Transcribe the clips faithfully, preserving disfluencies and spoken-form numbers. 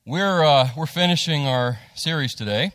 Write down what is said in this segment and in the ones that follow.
We're uh, we're finishing our series today,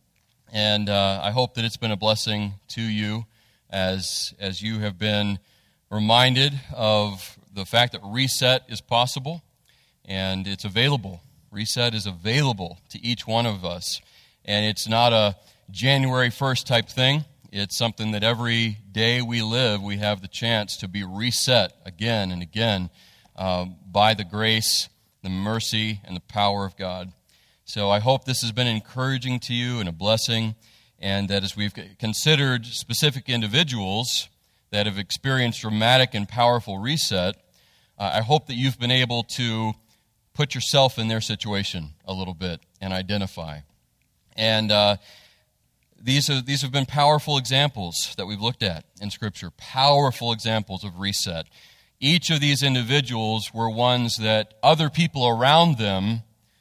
and uh, I hope that it's been a blessing to you as as you have been reminded of the fact that reset is possible and it's available. Reset is available to each one of us, and it's not a January first type thing. It's something that every day we live, we have the chance to be reset again and again uh, by the grace, the mercy, and the power of God. So I hope this has been encouraging to you and a blessing, and that as we've considered specific individuals that have experienced dramatic and powerful reset, uh, I hope that you've been able to put yourself in their situation a little bit and identify. And uh, these are, these have been powerful examples that we've looked at in Scripture, powerful examples of reset. Each of these individuals were ones that other people around them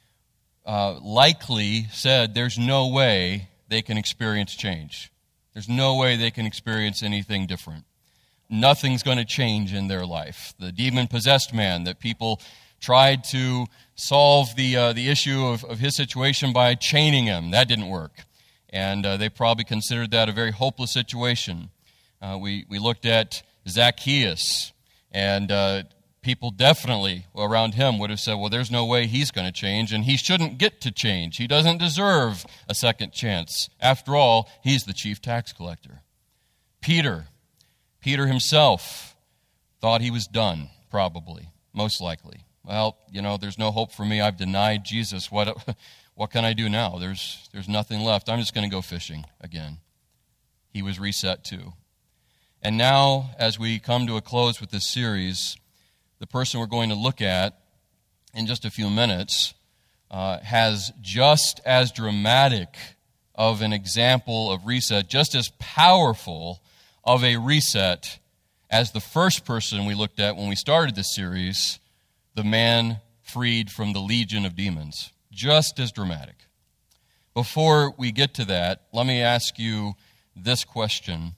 uh, likely said there's no way they can experience change. There's no way they can experience anything different. Nothing's going to change in their life. The demon-possessed man that people tried to solve the uh, the issue of, of his situation by chaining him, that didn't work. And uh, they probably considered that a very hopeless situation. Uh, we, we looked at Zacchaeus. And uh, people definitely around him would have said, well, there's no way he's going to change, and he shouldn't get to change. He doesn't deserve a second chance. After all, he's the chief tax collector. Peter, Peter himself thought he was done, probably, most likely. Well, you know, there's no hope for me. I've denied Jesus. What, what can I do now? There's, there's nothing left. I'm just going to go fishing again. He was reset too. And now, as we come to a close with this series, the person we're going to look at in just a few minutes uh, has just as dramatic of an example of reset, just as powerful of a reset as the first person we looked at when we started this series, the man freed from the legion of demons. Just as dramatic. Before we get to that, let me ask you this question.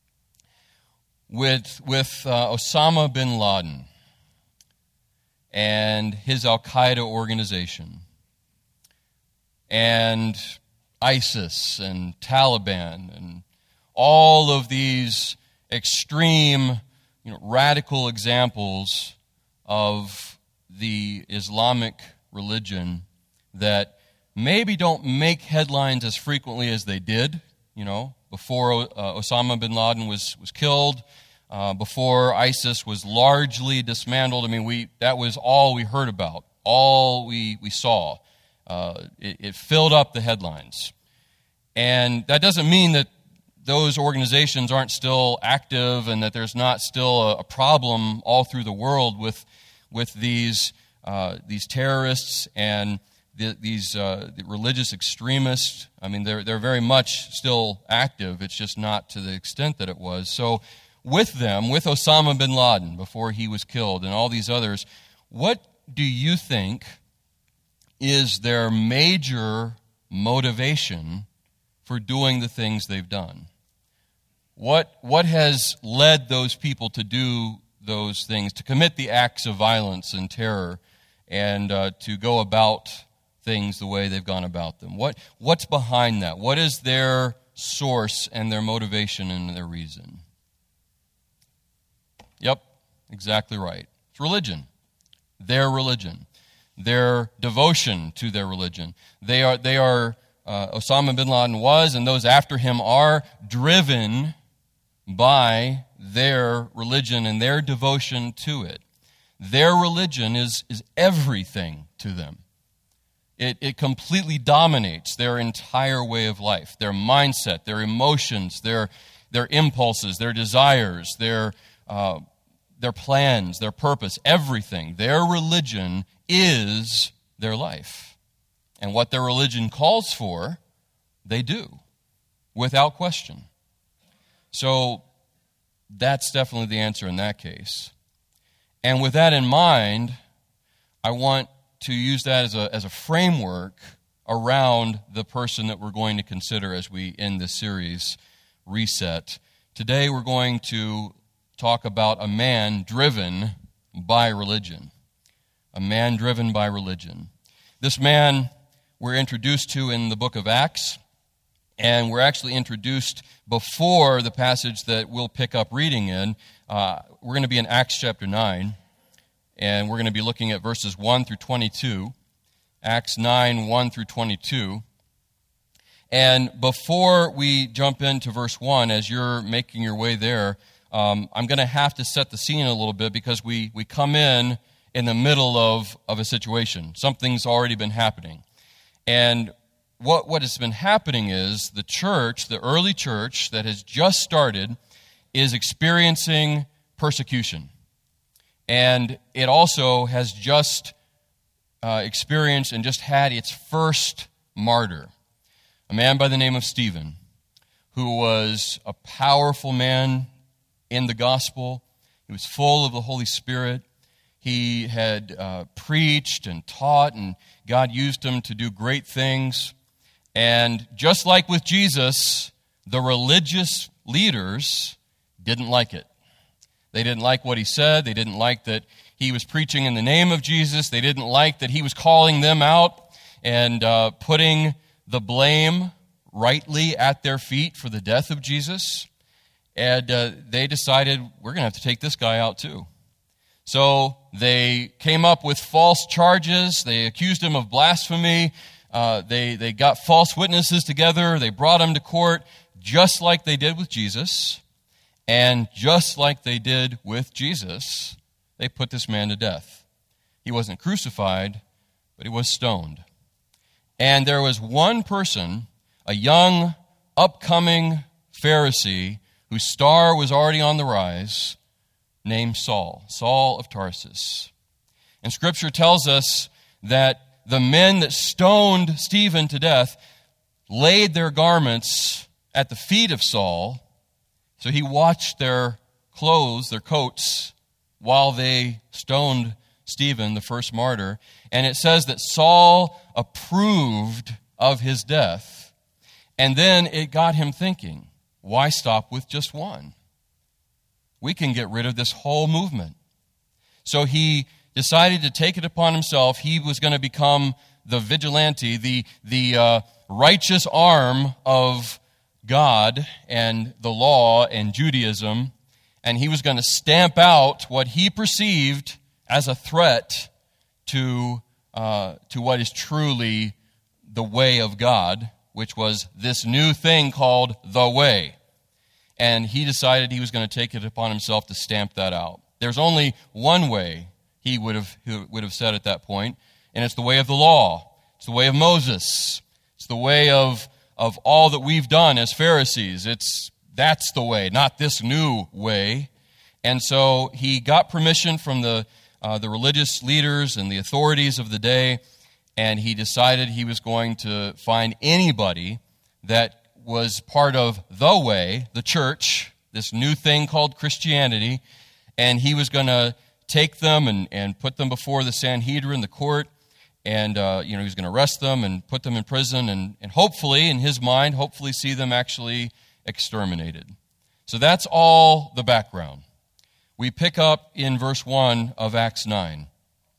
With with uh, Osama bin Laden and his Al-Qaeda organization and ISIS and Taliban and all of these extreme, you know, radical examples of the Islamic religion that maybe don't make headlines as frequently as they did, you know, before uh, Osama bin Laden was, was killed, uh, before ISIS was largely dismantled. I mean, we that was all we heard about, all we, we saw. Uh, it, it filled up the headlines. And that doesn't mean that those organizations aren't still active and that there's not still a, a problem all through the world with, with these, uh, these terrorists and The, these uh, the religious extremists. I mean, they're they're very much still active. It's just not to the extent that it was. So with them, with Osama bin Laden before he was killed and all these others, what do you think is their major motivation for doing the things they've done? What what has led those people to do those things, to commit the acts of violence and terror, and uh, to go about things the way they've gone about them? What what's behind that? What is their source and their motivation and their reason? Yep, exactly right. It's religion. Their religion. Their devotion to their religion. They are they are uh, Osama bin Laden was, and those after him are, driven by their religion and their devotion to it. Their religion is is everything to them. It, it completely dominates their entire way of life, their mindset, their emotions, their their impulses, their desires, their uh, their plans, their purpose, everything. Their religion is their life. And what their religion calls for, they do, without question. So that's definitely the answer in that case. And with that in mind, I want to use that as a as a framework around the person that we're going to consider as we end this series, Reset. Today we're going to talk about a man driven by religion. A man driven by religion. This man we're introduced to in the book of Acts, and we're actually introduced before the passage that we'll pick up reading in. Uh, we're going to be in Acts chapter nine, and we're going to be looking at verses one through twenty-two. Acts nine, one through twenty-two. And before we jump into verse one, as you're making your way there, um, I'm going to have to set the scene a little bit because we, we come in in the middle of, of a situation. Something's already been happening. And what, what has been happening is the church, the early church that has just started, is experiencing persecution. And it also has just uh, experienced and just had its first martyr, a man by the name of Stephen, who was a powerful man in the gospel. He was full of the Holy Spirit. He had uh, preached and taught, and God used him to do great things. And just like with Jesus, the religious leaders didn't like it. They didn't like what he said. They didn't like that he was preaching in the name of Jesus. They didn't like that he was calling them out and uh, putting the blame rightly at their feet for the death of Jesus. And uh, they decided, we're going to have to take this guy out too. So they came up with false charges. They accused him of blasphemy. Uh, they, they got false witnesses together. They brought him to court just like they did with Jesus. And just like they did with Jesus, they put this man to death. He wasn't crucified, but he was stoned. And there was one person, a young, upcoming Pharisee, whose star was already on the rise, named Saul, Saul of Tarsus. And Scripture tells us that the men that stoned Stephen to death laid their garments at the feet of Saul, so he watched their clothes, their coats, while they stoned Stephen, the first martyr. And it says that Saul approved of his death. And then it got him thinking, why stop with just one? We can get rid of this whole movement. So he decided to take it upon himself. He was going to become the vigilante, the, the uh, righteous arm of God and the law and Judaism. And he was going to stamp out what he perceived as a threat to, uh, to what is truly the way of God, which was this new thing called the way. And he decided he was going to take it upon himself to stamp that out. There's only one way, he would have, he would have said at that point, and it's the way of the law. It's the way of Moses. It's the way of, of all that we've done as Pharisees. It's that's the way, not this new way. And so he got permission from the uh, the religious leaders and the authorities of the day, and he decided he was going to find anybody that was part of the way, the church, this new thing called Christianity, and he was going to take them and, and put them before the Sanhedrin, the court, and uh, you know he was going to arrest them and put them in prison, and, and hopefully, in his mind, hopefully see them actually exterminated. So that's all the background. We pick up in verse one of Acts nine.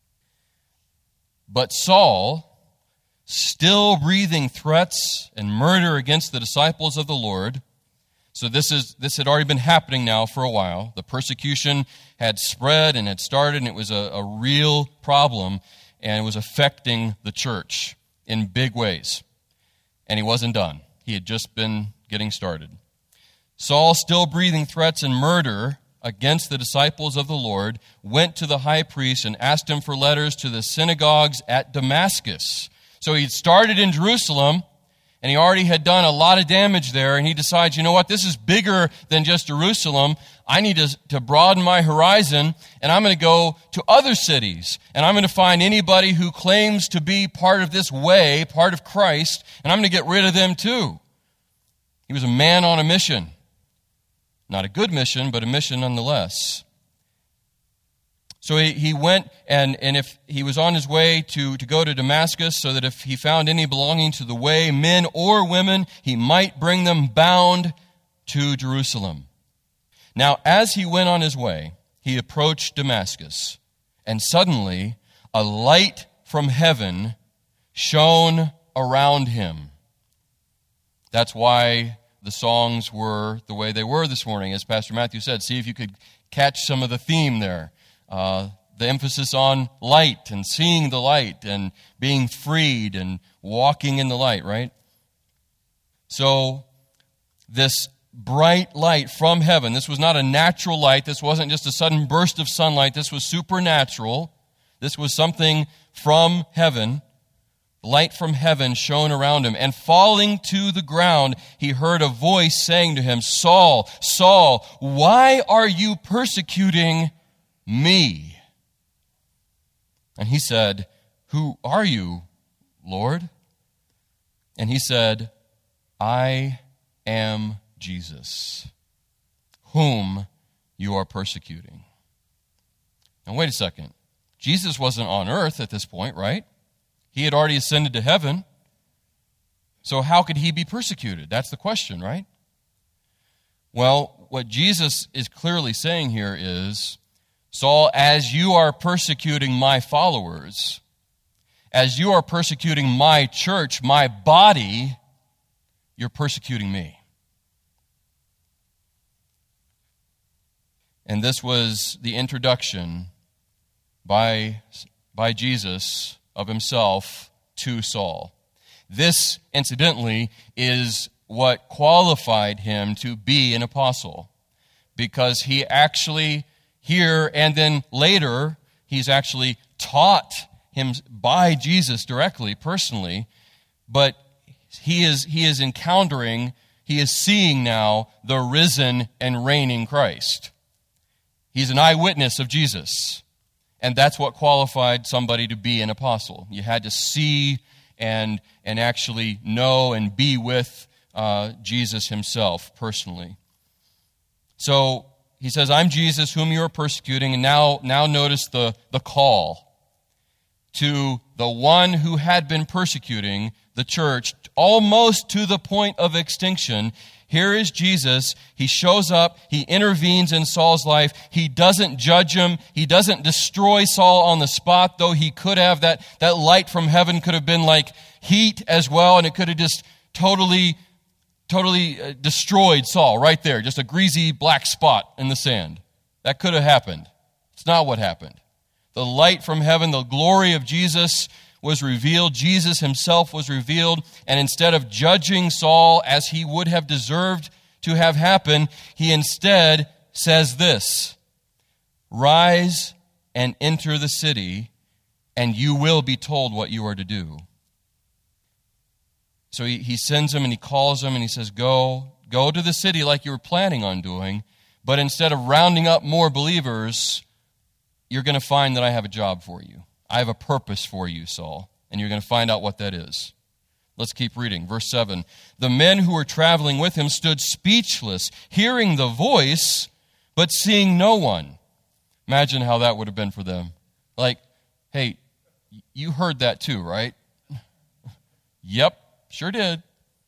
But Saul, still breathing threats and murder against the disciples of the Lord. So this is this had already been happening now for a while. The persecution had spread and had started, and it was a, a real problem, and it was affecting the church in big ways. And he wasn't done. He had just been getting started. Saul, still breathing threats and murder against the disciples of the Lord, went to the high priest and asked him for letters to the synagogues at Damascus. So he'd started in Jerusalem, and he already had done a lot of damage there, and he decides, you know what, this is bigger than just Jerusalem. I need to, to broaden my horizon, and I'm going to go to other cities, and I'm going to find anybody who claims to be part of this way, part of Christ, and I'm going to get rid of them too. He was a man on a mission. Not a good mission, but a mission nonetheless. So he, he went, and, and if he was on his way to, to go to Damascus, so that if he found any belonging to the way, men or women, he might bring them bound to Jerusalem. Now, as he went on his way, he approached Damascus, and suddenly a light from heaven shone around him. That's why the songs were the way they were this morning, as Pastor Matthew said. See if you could catch some of the theme there. Uh, the emphasis on light and seeing the light and being freed and walking in the light, right? So this bright light from heaven, this was not a natural light. This wasn't just a sudden burst of sunlight. This was supernatural. This was something from heaven. Light from heaven shone around him, and falling to the ground, he heard a voice saying to him, Saul, Saul, why are you persecuting me? And he said, Who are you, Lord? And he said, I am Jesus, whom you are persecuting. Now wait a second. Jesus wasn't on earth at this point, right? He had already ascended to heaven. So how could he be persecuted? That's the question, right? Well, what Jesus is clearly saying here is, Saul, as you are persecuting my followers, as you are persecuting my church, my body, you're persecuting me. And this was the introduction by, by Jesus of himself to Saul. This, incidentally, is what qualified him to be an apostle, because he actually, here and then later, he's actually taught him by Jesus directly, personally, but he is, he is encountering, he is seeing now the risen and reigning Christ. He's an eyewitness of Jesus. And that's what qualified somebody to be an apostle. You had to see and, and actually know and be with uh, Jesus himself personally. So he says, I'm Jesus whom you are persecuting. And now, now notice the, the call to the one who had been persecuting the church almost to the point of extinction. Here is Jesus. He shows up. He intervenes in Saul's life. He doesn't judge him. He doesn't destroy Saul on the spot, though he could have. That, that light from heaven could have been like heat as well, and it could have just totally, totally destroyed Saul right there. Just a greasy black spot in the sand. That could have happened. It's not what happened. The light from heaven, the glory of Jesus was revealed. Jesus himself was revealed. And instead of judging Saul as he would have deserved to have happened, he instead says this, Rise and enter the city, and you will be told what you are to do. So he, he sends him and he calls him and he says, Go, go to the city like you were planning on doing, but instead of rounding up more believers, you're going to find that I have a job for you. I have a purpose for you, Saul, and you're going to find out what that is. Let's keep reading. Verse seven. The men who were traveling with him stood speechless, hearing the voice, but seeing no one. Imagine how that would have been for them. Like, hey, you heard that too, right? Yep, sure did.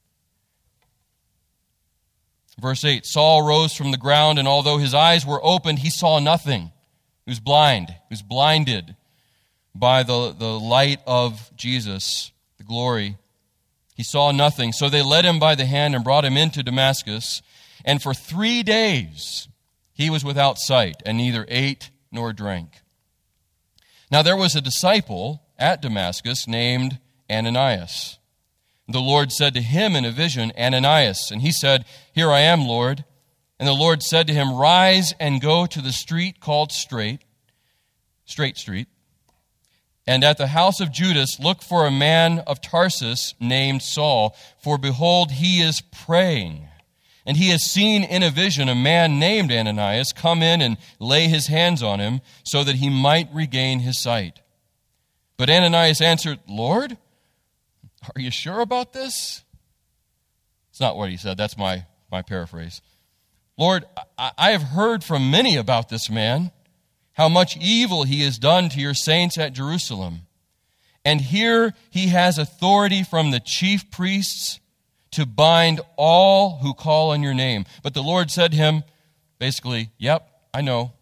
Verse eight. Saul rose from the ground, and although his eyes were opened, he saw nothing. He was blind. He was blinded by the, the light of Jesus, the glory. He saw nothing. So they led him by the hand and brought him into Damascus. And for three days he was without sight and neither ate nor drank. Now there was a disciple at Damascus named Ananias. The Lord said to him in a vision, Ananias. And he said, Here I am, Lord. And the Lord said to him, Rise and go to the street called Straight, Straight Street. And at the house of Judas, look for a man of Tarsus named Saul, for behold, he is praying. And he has seen in a vision a man named Ananias come in and lay his hands on him so that he might regain his sight. But Ananias answered, Lord, are you sure about this? It's not what he said. That's my, my paraphrase. Lord, I, I have heard from many about this man, how much evil he has done to your saints at Jerusalem. And here he has authority from the chief priests to bind all who call on your name. But the Lord said to him, basically, yep, I know.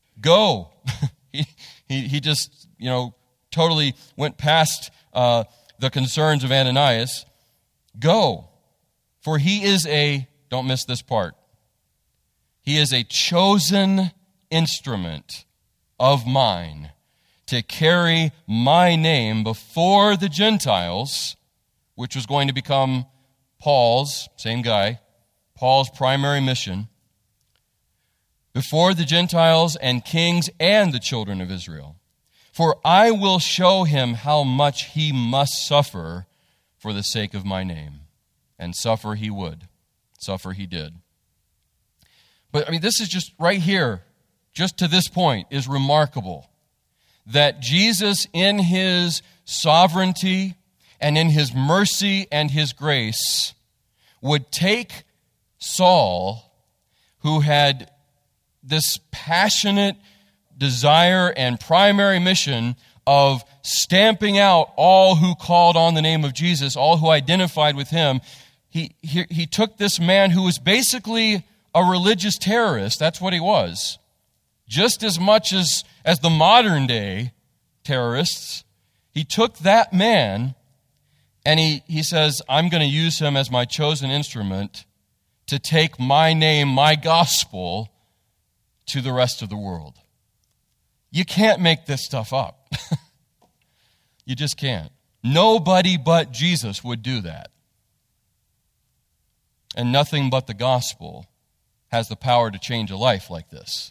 Go. he, he, he just, you know, totally went past uh, the concerns of Ananias, "Go, for he is a," don't miss this part, "he is a chosen instrument of mine to carry my name before the Gentiles," which was going to become Paul's, same guy, Paul's primary mission, "before the Gentiles and kings and the children of Israel. For I will show him how much he must suffer for the sake of my name." And suffer he would. Suffer he did. But I mean, this is just right here, just to this point, is remarkable. That Jesus, in his sovereignty and in his mercy and his grace, would take Saul, who had this passionate desire and primary mission of stamping out all who called on the name of Jesus, all who identified with him. He, he, he took this man who was basically a religious terrorist. That's what he was. Just as much as, as the modern day terrorists. He took that man and he, he says, "I'm going to use him as my chosen instrument to take my name, my gospel, to the rest of the world." You can't make this stuff up. You just can't. Nobody but Jesus would do that. And nothing but the gospel has the power to change a life like this.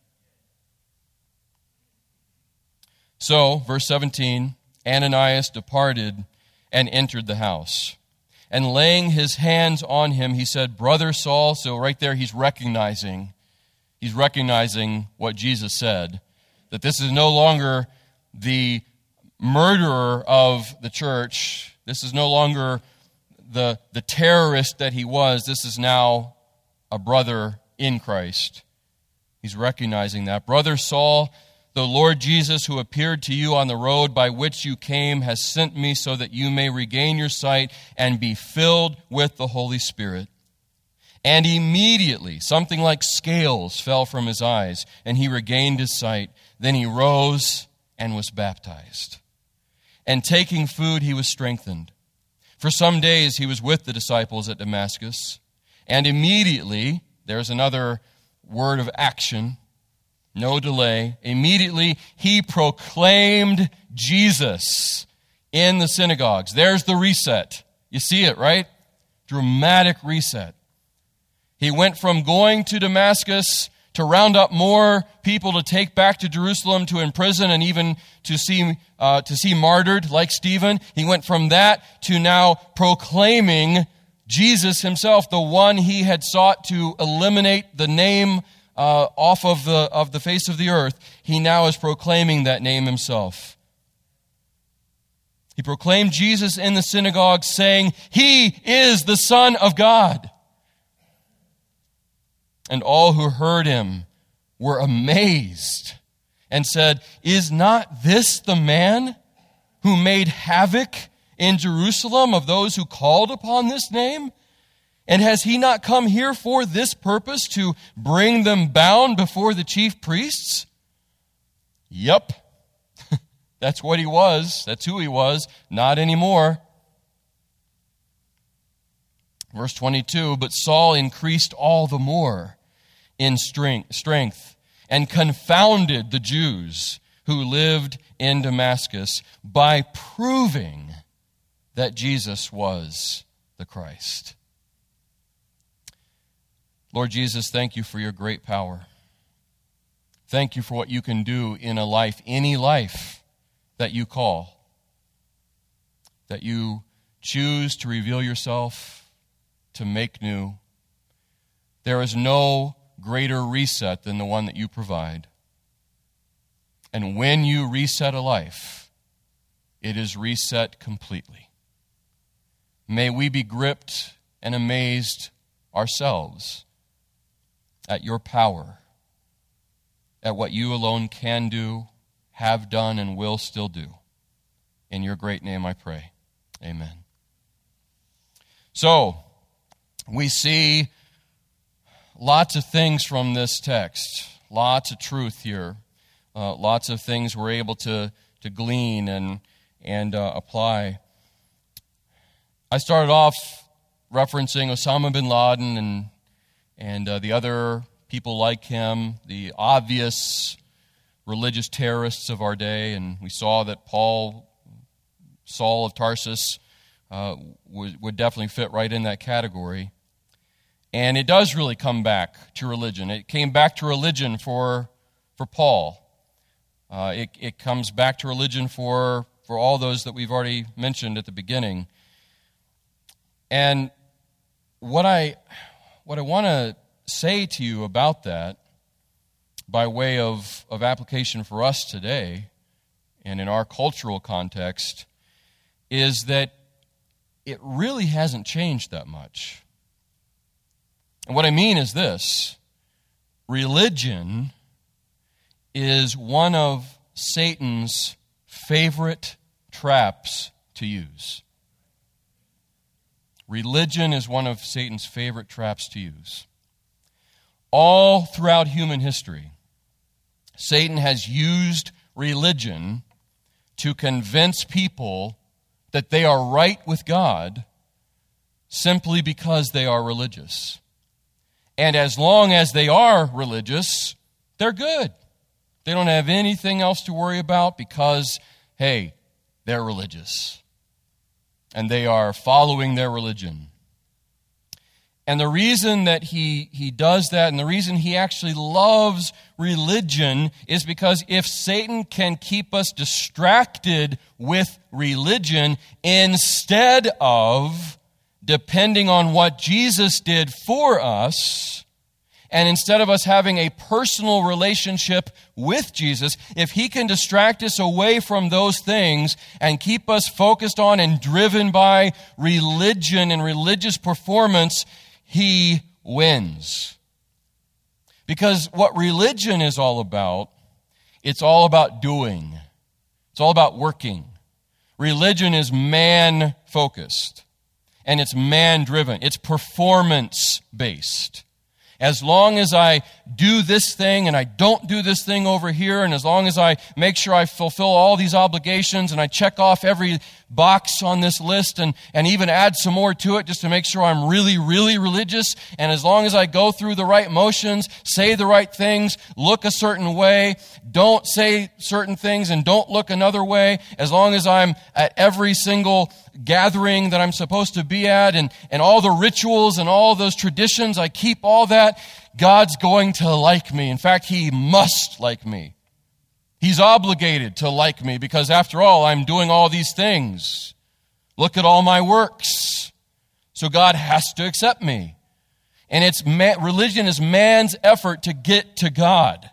So, verse seventeen, Ananias departed and entered the house. And laying his hands on him, he said, "Brother Saul," so right there he's recognizing, he's recognizing what Jesus said, that this is no longer the murderer of the church. This is no longer the, the terrorist that he was. This is now a brother in Christ. He's recognizing that. "Brother Saul, the Lord Jesus, who appeared to you on the road by which you came, has sent me so that you may regain your sight and be filled with the Holy Spirit." And immediately something like scales fell from his eyes, and he regained his sight. Then he rose and was baptized. And taking food, he was strengthened. For some days he was with the disciples at Damascus. And immediately, there's another word of action, no delay. Immediately he proclaimed Jesus in the synagogues. There's the reset. You see it, right? Dramatic reset. He went from going to Damascus to round up more people to take back to Jerusalem, to imprison, and even to see uh, to see martyred like Stephen. He went from that to now proclaiming Jesus himself, the one he had sought to eliminate the name uh, off of the of the face of the earth. He now is proclaiming that name himself. He proclaimed Jesus in the synagogue, saying, "He is the Son of God." And all who heard him were amazed and said, "Is not this the man who made havoc in Jerusalem of those who called upon this name? And has he not come here for this purpose, to bring them bound before the chief priests?" Yep, that's what he was. That's who he was. Not anymore. Verse twenty-two, "But Saul increased all the more in strength and confounded the Jews who lived in Damascus by proving that Jesus was the Christ." Lord Jesus, thank you for your great power. Thank you for what you can do in a life, any life that you call, that you choose to reveal yourself, to make new. There is no greater reset than the one that you provide. And when you reset a life, it is reset completely. May we be gripped and amazed ourselves at your power, at what you alone can do, have done, and will still do. In your great name I pray. Amen. So, we see lots of things from this text, lots of truth here, uh, lots of things we're able to, to glean and, and uh, apply. I started off referencing Osama bin Laden and and uh, the other people like him, the obvious religious terrorists of our day, and we saw that Paul, Saul of Tarsus, uh, would, would definitely fit right in that category. And it does really come back to religion. It came back to religion for for Paul. Uh, it, it comes back to religion for, for all those that we've already mentioned at the beginning. And what I what I want to say to you about that, by way of, of application for us today and in our cultural context, is that it really hasn't changed that much. And what I mean is this: religion is one of Satan's favorite traps to use. Religion is one of Satan's favorite traps to use. All throughout human history, Satan has used religion to convince people that they are right with God simply because they are religious. And as long as they are religious, they're good. They don't have anything else to worry about because, hey, they're religious. And they are following their religion. And the reason that he, he does that, and the reason he actually loves religion, is because if Satan can keep us distracted with religion instead of depending on what Jesus did for us, and instead of us having a personal relationship with Jesus, if he can distract us away from those things and keep us focused on and driven by religion and religious performance, he wins. Because what religion is all about, it's all about doing. It's all about working. Religion is man-focused, and it's man-driven. It's performance-based. As long as I do this thing and I don't do this thing over here, and as long as I make sure I fulfill all these obligations and I check off every box on this list and, and even add some more to it just to make sure I'm really, really religious, and as long as I go through the right motions, say the right things, look a certain way, don't say certain things and don't look another way, as long as I'm at every single gathering that I'm supposed to be at, and, and all the rituals and all those traditions, I keep all that, God's going to like me. In fact, he must like me. He's obligated to like me because, after all, I'm doing all these things. Look at all my works. So God has to accept me. And it's man, religion is man's effort to get to God,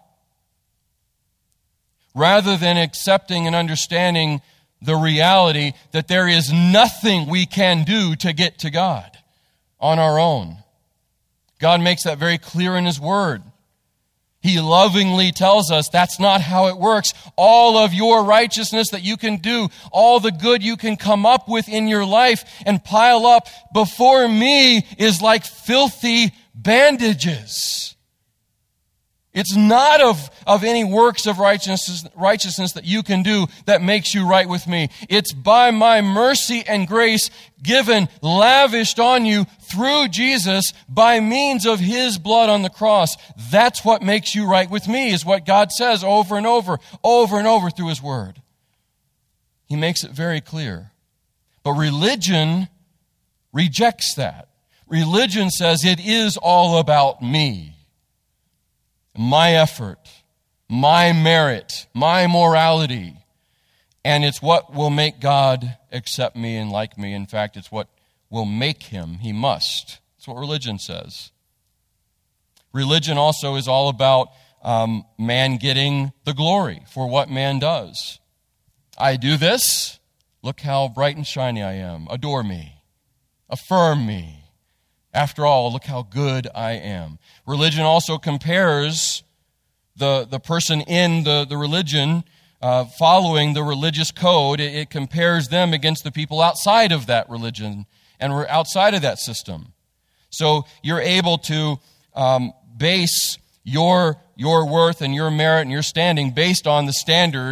rather than accepting and understanding the reality that there is nothing we can do to get to God on our own. God makes that very clear in his word. He lovingly tells us that's not how it works. All of your righteousness that you can do, all the good you can come up with in your life and pile up before me is like filthy bandages. It's not of, of any works of righteousness, righteousness that you can do that makes you right with me. It's by my mercy and grace given, lavished on you through Jesus by means of his blood on the cross. That's what makes you right with me, is what God says over and over, over and over through his word. He makes it very clear. But religion rejects that. Religion says it is all about me. My effort, my merit, my morality. And it's what will make God accept me and like me. In fact, it's what will make him. He must. That's what religion says. Religion also is all about um, man getting the glory for what man does. I do this. Look how bright and shiny I am. Adore me. Affirm me. After all, look how good I am. Religion also compares the, the person in the, the religion uh, following the religious code. It, it compares them against the people outside of that religion and we're outside of that system. So you're able to um, base your, your worth and your merit and your standing based on the standard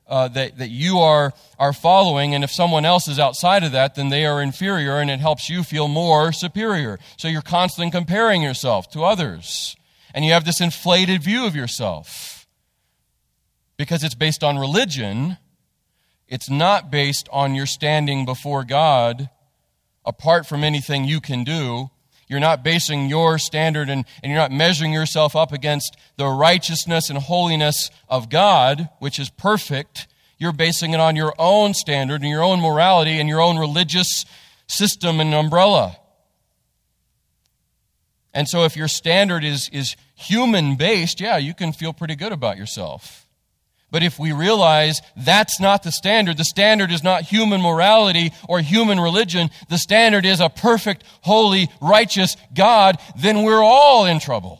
uh, that, that you are, are following, and if someone else is outside of that, then they are inferior, and it helps you feel more superior. So you're constantly comparing yourself to others, and you have this inflated view of yourself. Because it's based on religion, it's not based on your standing before God apart from anything you can do. You're not basing your standard and, and you're not measuring yourself up against the righteousness and holiness of God, which is perfect. You're basing it on your own standard and your own morality and your own religious system and umbrella. And so if your standard is, is human-based, yeah, you can feel pretty good about yourself. But if we realize that's not the standard, the standard is not human morality or human religion, the standard is a perfect, holy, righteous God, then we're all in trouble.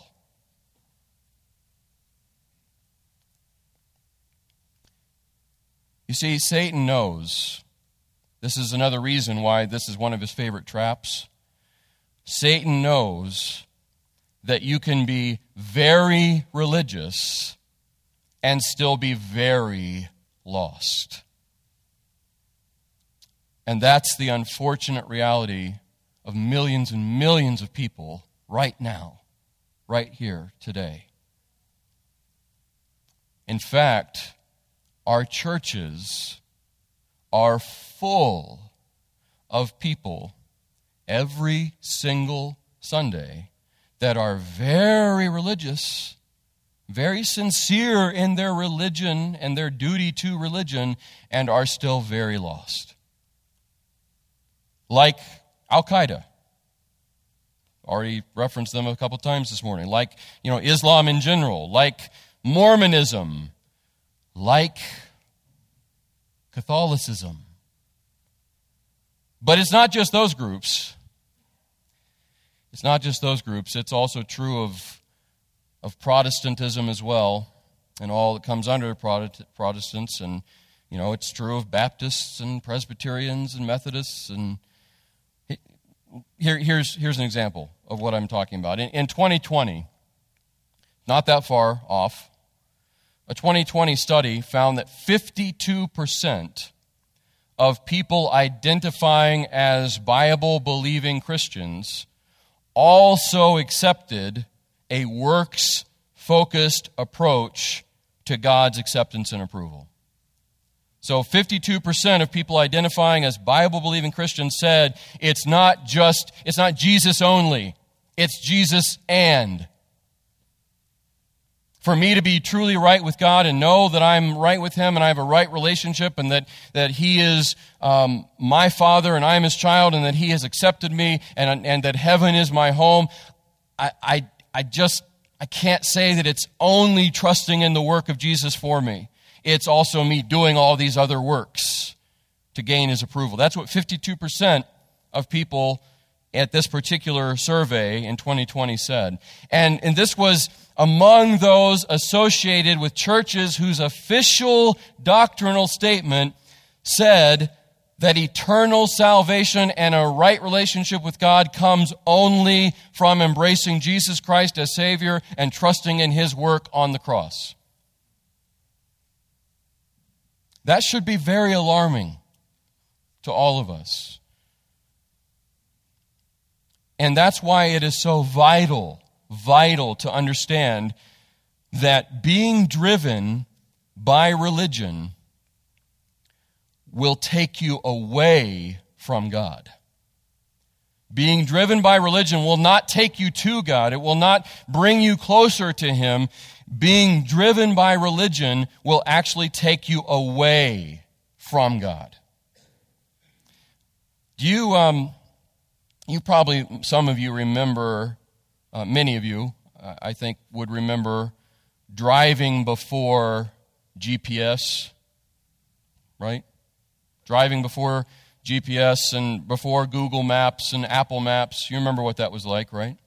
You see, Satan knows. This is another reason why this is one of his favorite traps. Satan knows that you can be very religious and still be very lost. And that's the unfortunate reality of millions and millions of people right now, right here, today. In fact, our churches are full of people every single Sunday that are very religious, very sincere in their religion and their duty to religion, and are still very lost. Like Al-Qaeda. Already referenced them a couple times this morning. Like, you know, Islam in general. Like Mormonism. Like Catholicism. But it's not just those groups. It's not just those groups. It's also true of of Protestantism as well, and all that comes under Protestants, and you know it's true of Baptists and Presbyterians and Methodists. And here, here's here's an example of what I'm talking about. In, in twenty twenty, not that far off, a twenty twenty study found that fifty-two percent of people identifying as Bible-believing Christians also accepted a works-focused approach to God's acceptance and approval. So fifty-two percent of people identifying as Bible-believing Christians said it's not just, it's not Jesus only, it's Jesus and. For me to be truly right with God and know that I'm right with Him and I have a right relationship and that, that He is um, my Father and I am His child and that He has accepted me and, and that heaven is my home, I, I I just, I can't say that it's only trusting in the work of Jesus for me. It's also me doing all these other works to gain His approval. That's what fifty-two percent of people at this particular survey in twenty twenty said. And, and this was among those associated with churches whose official doctrinal statement said that eternal salvation and a right relationship with God comes only from embracing Jesus Christ as Savior and trusting in His work on the cross. That should be very alarming to all of us. And that's why it is so vital, vital to understand that being driven by religion will take you away from God. Being driven by religion will not take you to God. It will not bring you closer to Him. Being driven by religion will actually take you away from God. Do you, um, you probably, some of you remember, uh, many of you, uh, I think, would remember driving before G P S, right? Driving before G P S and before Google Maps and Apple Maps. You remember what that was like, right?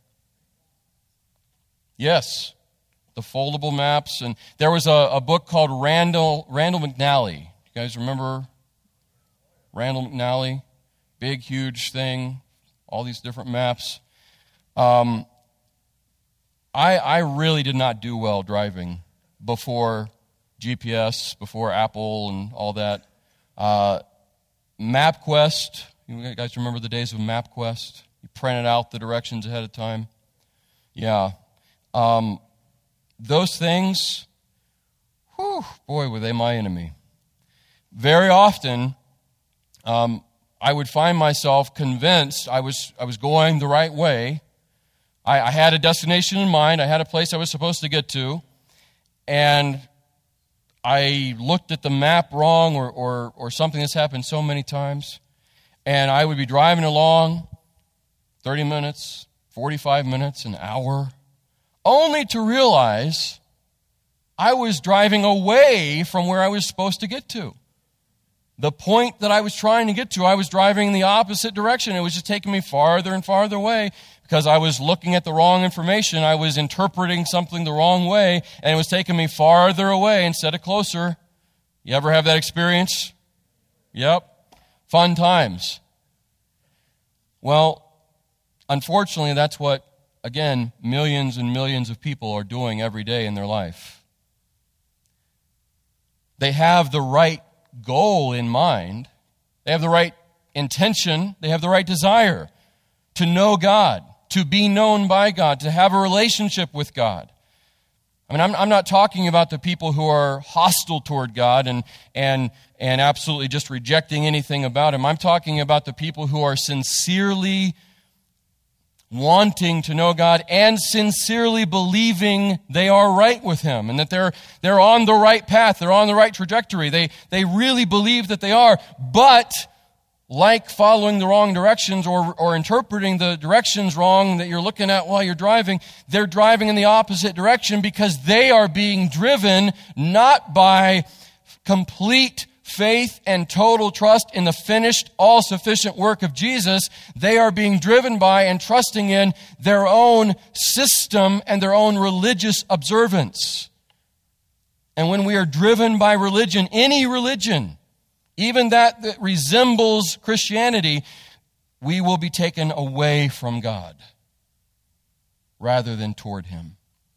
Yes, the foldable maps. And there was a, a book called Randall, Randall McNally. You guys remember Randall McNally? Big, huge thing, all these different maps. Um, I, I really did not do well driving before G P S before Apple and all that. Uh, MapQuest, you guys remember the days of MapQuest? You printed out the directions ahead of time. Yeah. Um, those things, whew, boy, were they my enemy. Very often, um, I would find myself convinced I was I was going the right way. I, I had a destination in mind. I had a place I was supposed to get to. And I looked at the map wrong or, or, or something that's happened so many times. And I would be driving along thirty minutes, forty-five minutes, an hour, only to realize I was driving away from where I was supposed to get to. The point that I was trying to get to, I was driving in the opposite direction. It was just taking me farther and farther away because I was looking at the wrong information. I was interpreting something the wrong way, and it was taking me farther away instead of closer. You ever have that experience? Yep. Fun times. Well, unfortunately, that's what, again, millions and millions of people are doing every day in their life. They have the right goal in mind. They have the right intention. They have the right desire to know God, to be known by God, to have a relationship with God. I mean, I'm, I'm not talking about the people who are hostile toward God and, and, and absolutely just rejecting anything about Him. I'm talking about the people who are sincerely wanting to know God and sincerely believing they are right with Him and that they're they're on the right path, they're on the right trajectory. They they really believe that they are, but like following the wrong directions or or interpreting the directions wrong that you're looking at while you're driving, they're driving in the opposite direction because they are being driven not by complete faith and total trust in the finished, all-sufficient work of Jesus. They are being driven by and trusting in their own system and their own religious observance. And when we are driven by religion, any religion, even that that resembles Christianity, we will be taken away from God rather than toward Him.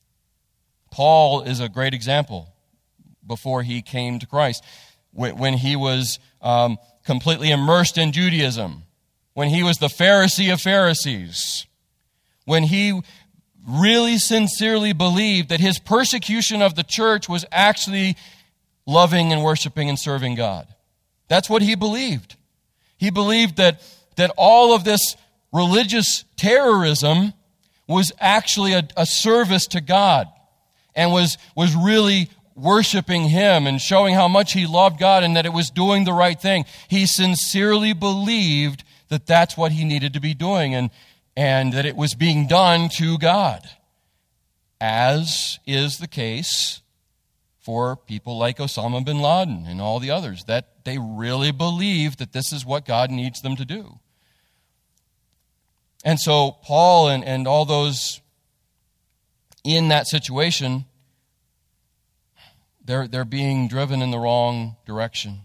Paul is a great example before he came to Christ. When he was um, completely immersed in Judaism, when he was the Pharisee of Pharisees, when he really sincerely believed that his persecution of the church was actually loving and worshiping and serving God. That's what he believed. He believed that, that all of this religious terrorism was actually a, a service to God and was, was really worshiping Him and showing how much he loved God and that it was doing the right thing. He sincerely believed that that's what he needed to be doing and, and that it was being done to God, as is the case for people like Osama bin Laden and all the others, that they really believe that this is what God needs them to do. And so Paul and, and all those in that situation, They're, they're being driven in the wrong direction.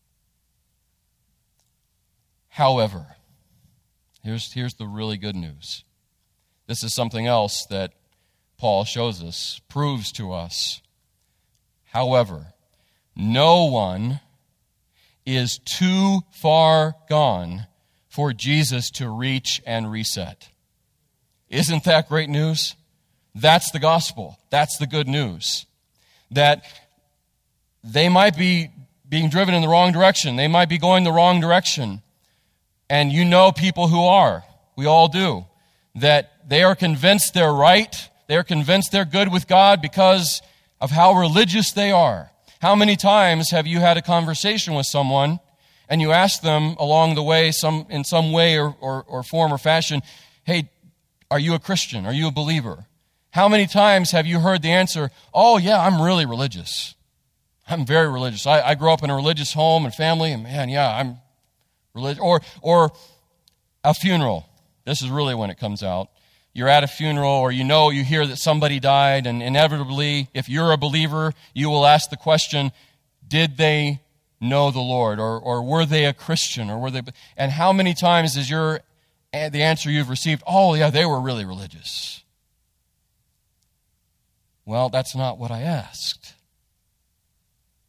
However, here's, here's the really good news. This is something else that Paul shows us, proves to us. However, no one is too far gone for Jesus to reach and reset. Isn't that great news? That's the gospel. That's the good news. That they might be being driven in the wrong direction. They might be going the wrong direction. And you know people who are. We all do. That they are convinced they're right. They are convinced they're good with God because of how religious they are. How many times have you had a conversation with someone and you ask them along the way, some in some way or, or, or form or fashion, hey, are you a Christian? Are you a believer? How many times have you heard the answer, oh, yeah, I'm really religious. I'm very religious. I, I grew up in a religious home and family, and man, yeah, I'm religious. Or, or a funeral. This is really when it comes out. You're at a funeral, or you know, you hear that somebody died, and inevitably, if you're a believer, you will ask the question, did they know the Lord? Or, or were they a Christian? Or were they? And how many times is your the answer you've received, oh, yeah, they were really religious? Well, that's not what I asked.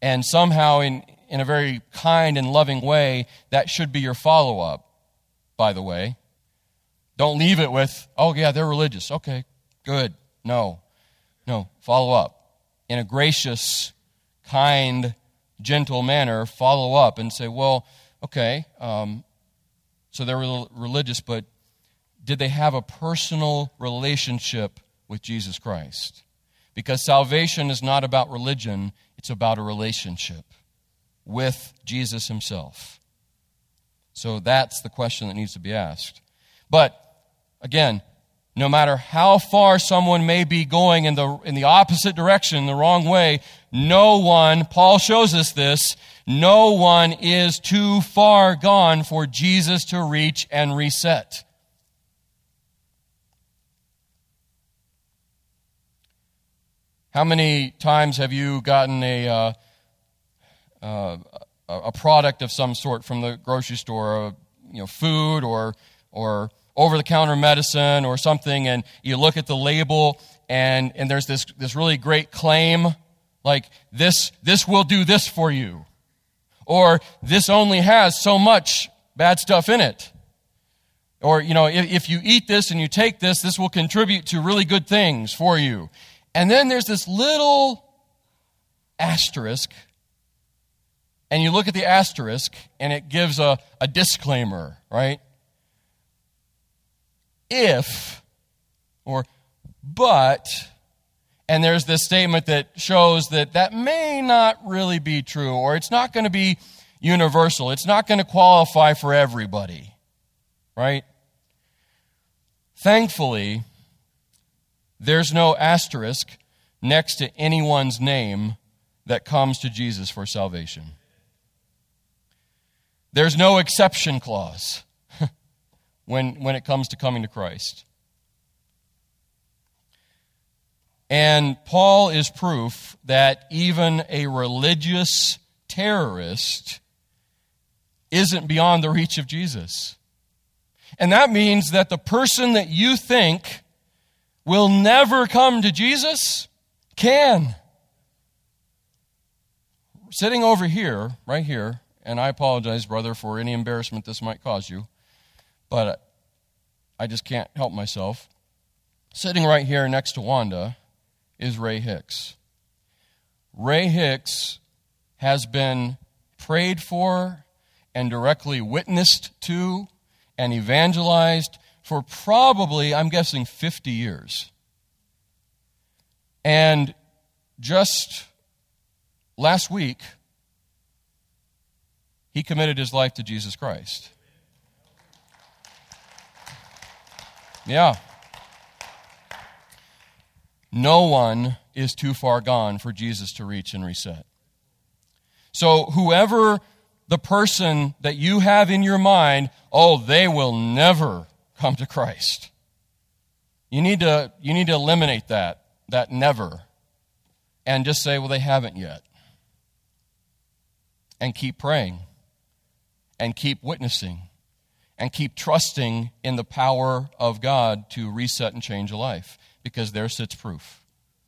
And somehow, in, in a very kind and loving way, that should be your follow-up, by the way. Don't leave it with, oh, yeah, they're religious. Okay, good. No. No, follow up. In a gracious, kind, gentle manner, follow up and say, well, okay, um, so they're religious, but did they have a personal relationship with Jesus Christ? Because salvation is not about religion, it's about a relationship with Jesus himself. So that's the question that needs to be asked. But, again, no matter how far someone may be going in the, in the opposite direction, the wrong way, no one, Paul shows us this, no one is too far gone for Jesus to reach and reset. How many times have you gotten a uh, uh, a product of some sort from the grocery store, uh, you know, food or or over-the-counter medicine or something, and you look at the label, and, and there's this, this really great claim, like, this, this will do this for you. Or, this only has so much bad stuff in it. Or, you know, if, if you eat this and you take this, this will contribute to really good things for you. And then there's this little asterisk, and you look at the asterisk, and it gives a, a disclaimer, right? If, or but, and there's this statement that shows that that may not really be true, or it's not going to be universal. It's not going to qualify for everybody, right? Thankfully, there's no asterisk next to anyone's name that comes to Jesus for salvation. There's no exception clause when, when it comes to coming to Christ. And Paul is proof that even a religious terrorist isn't beyond the reach of Jesus. And that means that the person that you think will never come to Jesus can. Sitting over here, right here, and I apologize, brother, for any embarrassment this might cause you, but I just can't help myself. Sitting right here next to Wanda is Ray Hicks. Ray Hicks has been prayed for and directly witnessed to and evangelized for probably, I'm guessing, fifty years. And just last week, he committed his life to Jesus Christ. Yeah. No one is too far gone for Jesus to reach and reset. So whoever the person that you have in your mind, oh, they will never come to Christ. You need to, you need to eliminate that, that never, and just say, well, they haven't yet. And keep praying, and keep witnessing, and keep trusting in the power of God to reset and change a life, because there sits proof.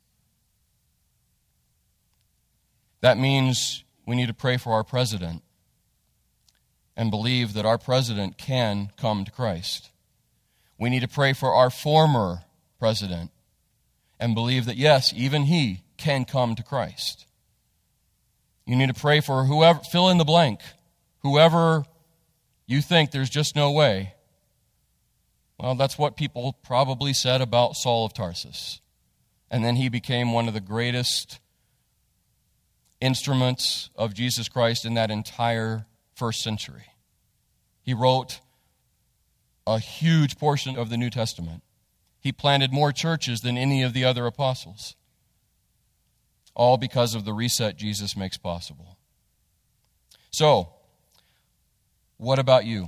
That means we need to pray for our president and believe that our president can come to Christ. We need to pray for our former president and believe that, yes, even he can come to Christ. You need to pray for whoever, fill in the blank, whoever you think there's just no way. Well, that's what people probably said about Saul of Tarsus. And then he became one of the greatest instruments of Jesus Christ in that entire first century. He wrote a huge portion of the New Testament. He planted more churches than any of the other apostles. All because of the reset Jesus makes possible. So, what about you?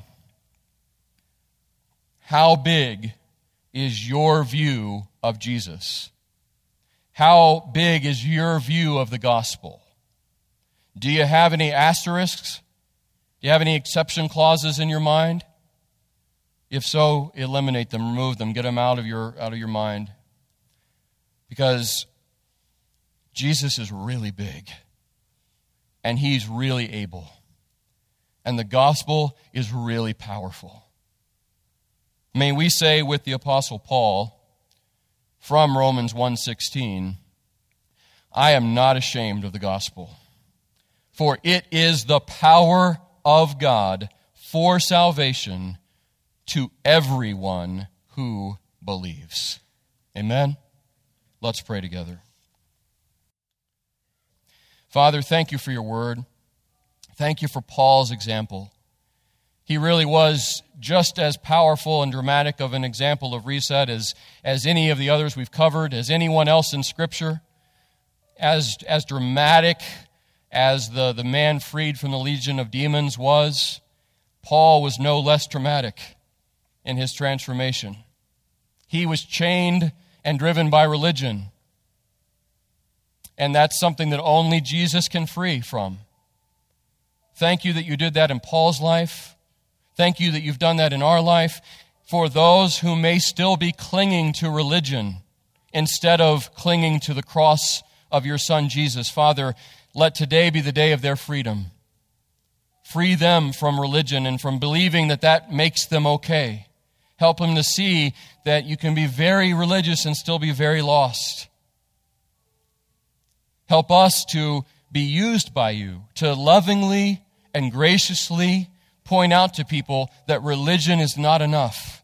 How big is your view of Jesus? How big is your view of the gospel? Do you have any asterisks? Do you have any exception clauses in your mind? If so, eliminate them, remove them, get them out of your, out of your mind. Because Jesus is really big. and he's really able. And the gospel is really powerful. May we say with the Apostle Paul from Romans one sixteen, I am not ashamed of the gospel, for it is the power of God for salvation to everyone who believes. Amen? Let's pray together. Father, thank you for your word. Thank you for Paul's example. He really was just as powerful and dramatic of an example of reset as, as any of the others we've covered, as anyone else in Scripture. As, as dramatic as the, the man freed from the legion of demons was, Paul was no less dramatic in his transformation. He was chained and driven by religion. And that's something that only Jesus can free from. Thank you that you did that in Paul's life. Thank you that you've done that in our life. For those who may still be clinging to religion instead of clinging to the cross of your Son Jesus, Father, let today be the day of their freedom. Free them from religion and from believing that that makes them okay. Help them to see that you can be very religious and still be very lost. Help us to be used by you to lovingly and graciously point out to people that religion is not enough,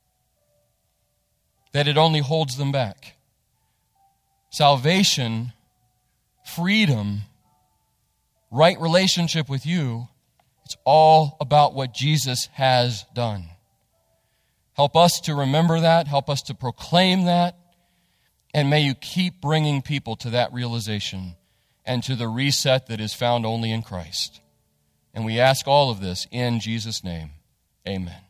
that it only holds them back. Salvation, freedom, right relationship with you, it's all about what Jesus has done. Help us to remember that. Help us to proclaim that. And may you keep bringing people to that realization and to the reset that is found only in Christ. And we ask all of this in Jesus' name. Amen.